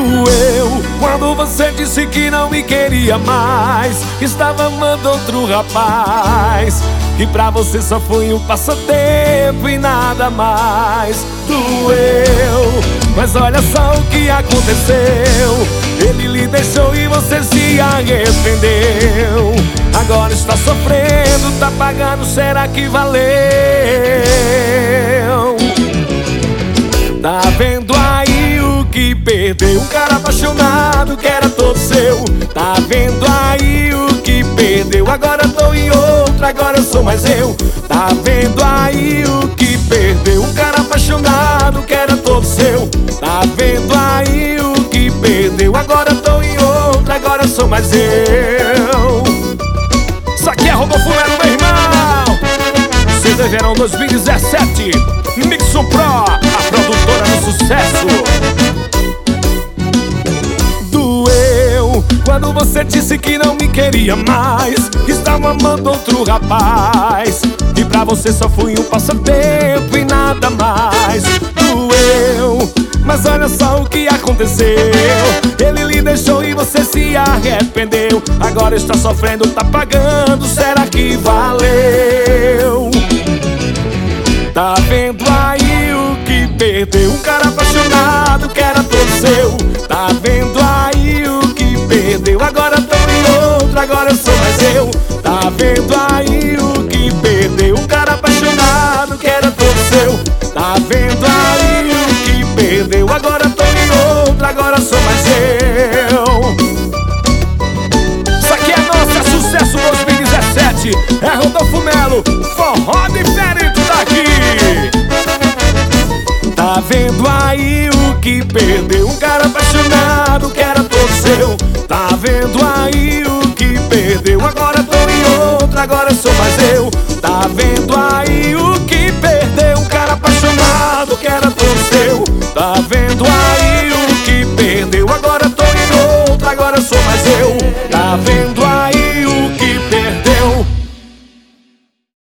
Doeu quando você disse que não me queria mais, que estava amando outro rapaz, que pra você só foi um passatempo e nada mais. Doeu, mas olha só o que aconteceu. Ele lhe deixou e você se arrependeu. Agora está sofrendo, tá pagando, será que valeu? Tá vendo aí o que perdeu? Um cara apaixonado que era todo seu. Tá vendo aí o que perdeu? Agora tô em outra, agora eu sou mais eu. Tá vendo aí o que perdeu? Um cara apaixonado que era todo seu. Tá vendo aí o que perdeu? Agora tô em outra, agora eu sou mais eu. Isso aqui é Rodolfo Melo, meu irmão. CD Verão 2017, Mixo Pro, a produtora do sucesso. Doeu quando você disse que não me queria mais, que estava amando outro rapaz, que pra você só fui um passatempo e nada mais. Doeu, mas olha só o que aconteceu. Ele lhe deixou e você se arrependeu. Agora está sofrendo, tá pagando, será que valeu? Tá vendo aí o que perdeu? Um cara apaixonado que era todo seu. Tá vendo aí o que perdeu? Agora tô em outro, agora eu sou mais eu. Tá vendo aí o que perdeu? Um cara apaixonado que era todo seu. Tá vendo aí o que perdeu? Agora tô em outro, agora sou mais eu. Isso aqui é nossa Sucesso 2017. É Rodolfo Melo, forró diferente daqui. Tá vendo aí o que perdeu? Um cara apaixonado que era todo seu. Tá vendo aí o que perdeu? Agora tô em outro, agora eu sou mais eu. Tá vendo aí o que perdeu? Um cara apaixonado que era todo seu. Tá vendo aí o que perdeu? Agora tô em outro, agora eu sou mais eu. Tá vendo